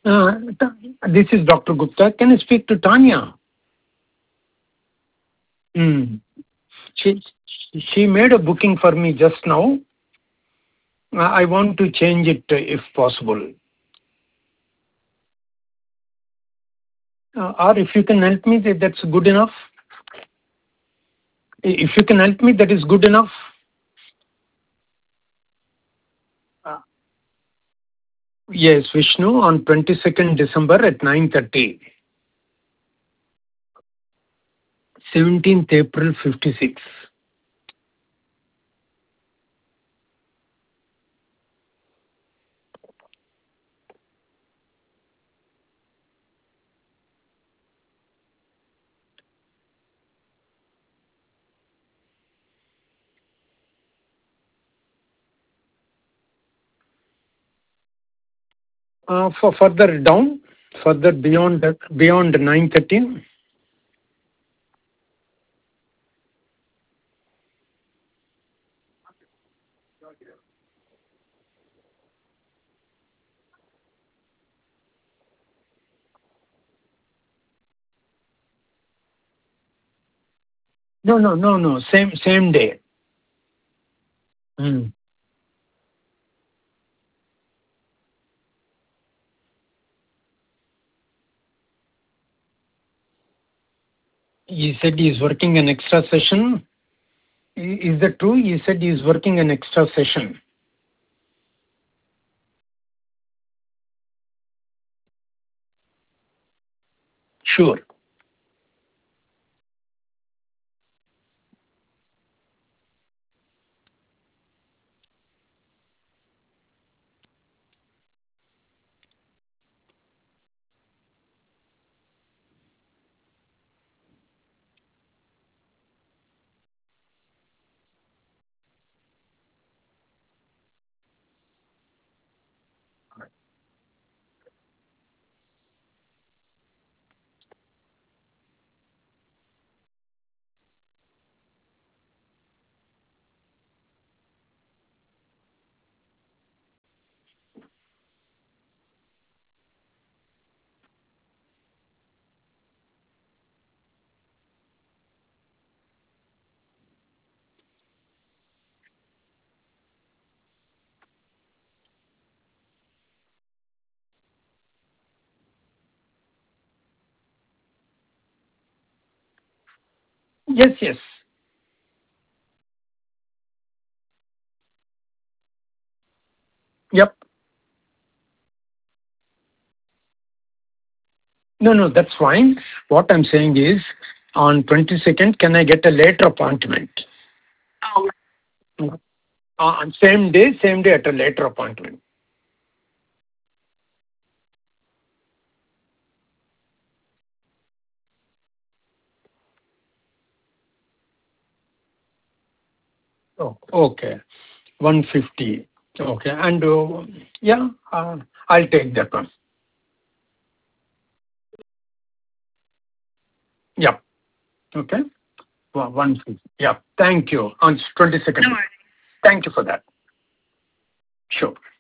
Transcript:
This is Dr. Gupta. Can I speak to Tanya? Mm. She, she made a booking for me just now. I want to change it if possible. Or if you can help me, that's good enough. If you can help me, that is good enough. Uh, yes, Vishnu on 22nd December at 9:30. 17th April 56. For further down, further beyond 9:30. No. Same day. Mm. He said he is working an extra session. Is that true? He said he is working an extra session. Sure. Yes. Yep. No, that's fine. What I'm saying is, on 22nd, can I get a later appointment? On same day at a later appointment. Oh, okay. 150. Okay. And yeah, I'll take that one. Yep. Okay. 150. Yep. Thank you. On 22nd. No worries. Thank you for that. Sure.